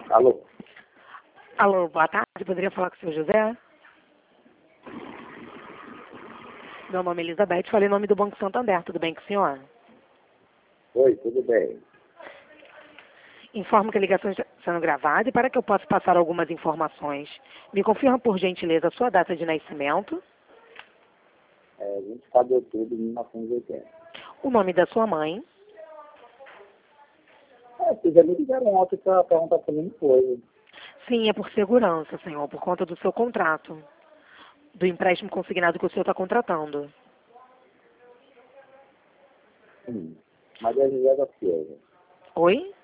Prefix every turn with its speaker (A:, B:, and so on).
A: Alô?
B: Alô, boa tarde. Poderia falar com o seu José? Meu nome é Elizabeth. Falei em nome do Banco Santander. Tudo bem com o senhor?
A: Oi, tudo bem?
B: Informo que a ligação está sendo gravada e para que eu possa passar algumas informações, me confirma, por gentileza, a sua data de nascimento,
A: 24 de outubro de 1980.
B: o nome da sua mãe,
A: Vocês já me ligaram ontem para perguntar para mim coisa.
B: sim, é por segurança, senhor, por conta do seu contrato, do empréstimo consignado que o senhor está contratando.
A: Maria José da Silva.
B: Oi?